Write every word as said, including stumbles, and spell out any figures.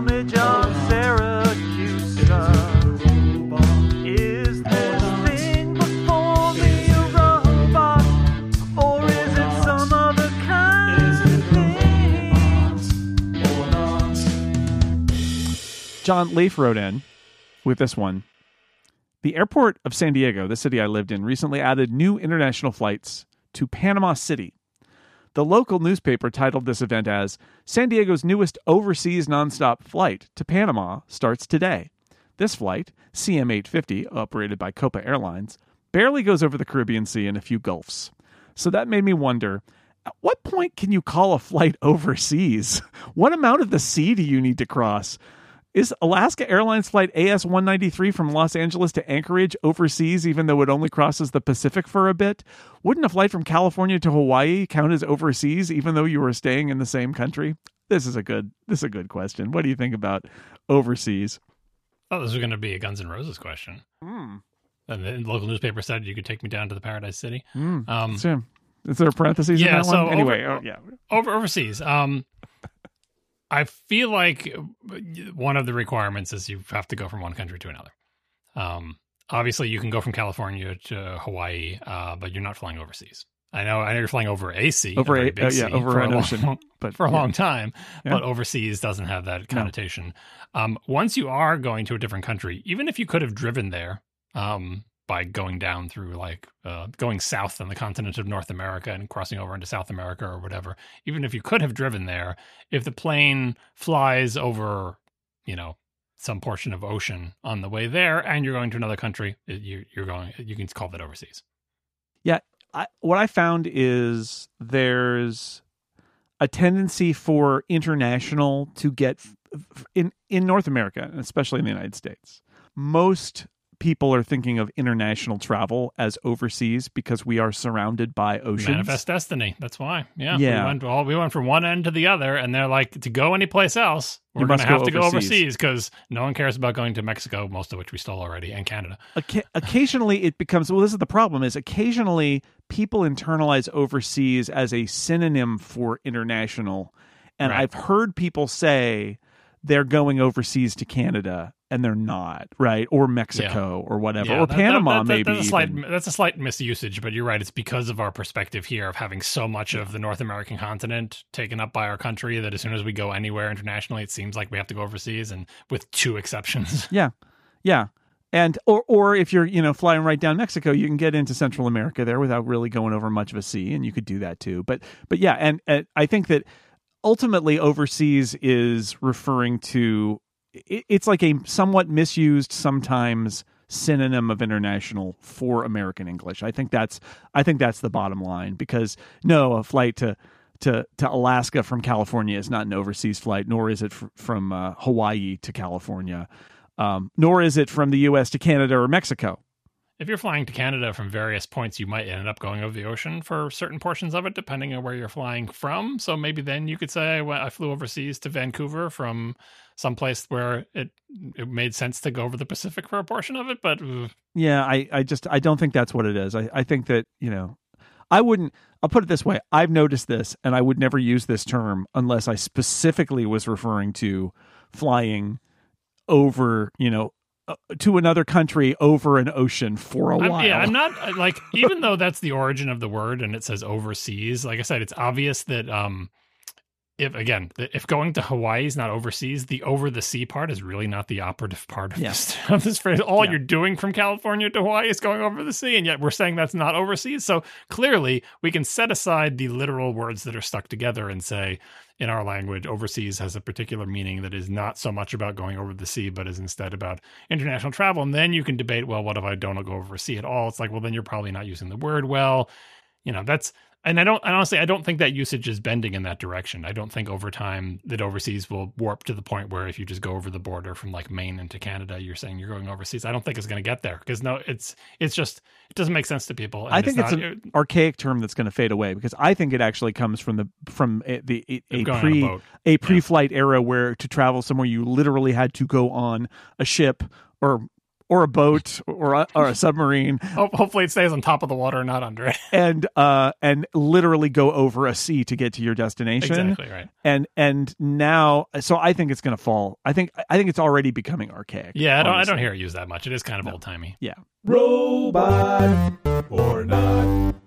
homage of Syracuse. Is this thing before me a robot, or is it some other kind of thing? John Leaf wrote in with this one. The airport of San Diego, the city I lived in, recently added new international flights to Panama City. The local newspaper titled this event as San Diego's newest overseas nonstop flight to Panama starts today. This flight, C M eight fifty, operated by Copa Airlines, barely goes over the Caribbean Sea and a few gulfs. So that made me wonder, at what point can you call a flight overseas? What amount of the sea do you need to cross? Is Alaska Airlines flight A S one ninety-three from Los Angeles to Anchorage overseas, even though it only crosses the Pacific for a bit? Wouldn't a flight from California to Hawaii count as overseas, even though you were staying in the same country? This is a good, this is a good question. What do you think about overseas? Oh, this was going to be a Guns N' Roses question. Mm. And the local newspaper said you could take me down to the Paradise City. Mm. Um, So, is there a parentheses yeah, in that so one? Anyway, over, oh, yeah. over overseas. Um, I feel like one of the requirements is you have to go from one country to another. Um, obviously, you can go from California to Hawaii, uh, but you're not flying overseas. I know, I know you're flying over a sea, Over a, a, big uh, yeah, sea over for an a long, ocean, but for a yeah. long time, Yeah. but overseas doesn't have that connotation. No. Um, once you are going to a different country, even if you could have driven there, um, by going down through like uh, going south on the continent of North America and crossing over into South America or whatever, even if you could have driven there, if the plane flies over, you know, some portion of ocean on the way there and you're going to another country, you, you're going, you can call that overseas. Yeah. I, what I found is there's a tendency for international to get in, in North America, especially in the United States. Most people are thinking of international travel as overseas because we are surrounded by oceans. Manifest destiny. That's why. Yeah. Yeah. We went, well, we went from one end to the other, and they're like, to go anyplace else, we're going to have to go overseas because no one cares about going to Mexico, most of which we stole already, and Canada. Oca- occasionally it becomes, well, this is the problem, is occasionally people internalize overseas as a synonym for international. And Right. I've heard people say they're going overseas to Canada, and they're not, right? Or Mexico, yeah. or whatever, yeah, or that, Panama, that, that, maybe. That's a, slight, even. that's a slight misusage, but you're right. It's because of our perspective here of having so much of the North American continent taken up by our country that as soon as we go anywhere internationally, it seems like we have to go overseas, and with two exceptions. Yeah, yeah. And or or if you're, you know, flying right down Mexico, you can get into Central America there without really going over much of a sea, and you could do that too. But but yeah, and, and I think that ultimately overseas is referring to, it's like a somewhat misused sometimes synonym of international for American English. I think that's I think that's the bottom line, because no, a flight to to to Alaska from California is not an overseas flight, nor is it f- from uh, Hawaii to California, um, nor is it from the U S to Canada or Mexico. If you're flying to Canada from various points, you might end up going over the ocean for certain portions of it, depending on where you're flying from. So maybe then you could say, well, I flew overseas to Vancouver from someplace where it it made sense to go over the Pacific for a portion of it. But uh, yeah, I, I just I don't think that's what it is. I, I think that, you know, I wouldn't, I'll put it this way. I've noticed this, and I would never use this term unless I specifically was referring to flying over, you know, Uh, to another country over an ocean for a I'm, while. Yeah, I'm not like, even though that's the origin of the word and it says overseas, like I said, it's obvious that um, if, again, if going to Hawaii is not overseas, the over the sea part is really not the operative part of, yeah. this, of this phrase. All yeah. you're doing from California to Hawaii is going over the sea, and yet we're saying that's not overseas. So clearly we can set aside the literal words that are stuck together and say, in our language, overseas has a particular meaning that is not so much about going over the sea, but is instead about international travel. And then you can debate, well, what if I don't go over the sea at all? It's like, well, then you're probably not using the word well. You know, that's, and I don't, and honestly, I don't think that usage is bending in that direction. I don't think over time that overseas will warp to the point where if you just go over the border from like Maine into Canada, you're saying you're going overseas. I don't think it's going to get there, because no, it's, it's just, it doesn't make sense to people. And I think it's, it's, it's not, an archaic term that's going to fade away, because I think it actually comes from the, from a, the, a, a pre, a, a pre-flight yeah. era where to travel somewhere you literally had to go on a ship or, or a boat or a, or a submarine, Ho- Hopefully it stays on top of the water, not under it. and uh, and literally go over a sea to get to your destination. Exactly right. And and now, so I think it's going to fall. I think I think it's already becoming archaic. Yeah, I don't, I honestly. don't hear it used that much. It is kind of old timey. Yeah. Robot or not.